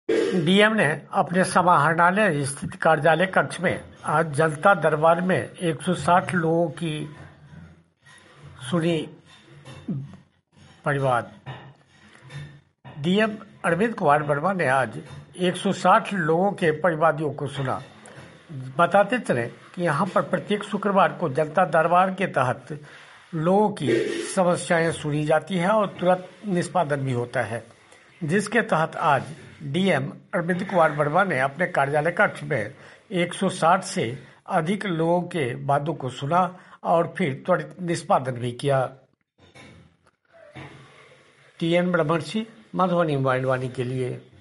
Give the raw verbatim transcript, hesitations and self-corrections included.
DM ने अपने समाहरणालय स्थित कार्यालय कक्ष में आज जनता दरबार में एक सौ साठ लोगों की सुनी परिवाद। डीएम अरविंद कुमार वर्मा ने आज एक सौ साठ लोगों के परिवादियों को सुना। बताते चले कि यहाँ पर प्रत्येक शुक्रवार को जनता दरबार के तहत लोगों की समस्याएं सुनी जाती है और तुरंत निष्पादन भी होता है, जिसके तहत आज डीएम अरविंद कुमार वर्मा ने अपने कार्यालय कक्ष में एक सौ साठ से अधिक लोगों के वादों को सुना और फिर त्वरित निष्पादन भी किया। टीएन ब्रह्मर्षि, मधुबनी मोबाइल वाणी के लिए।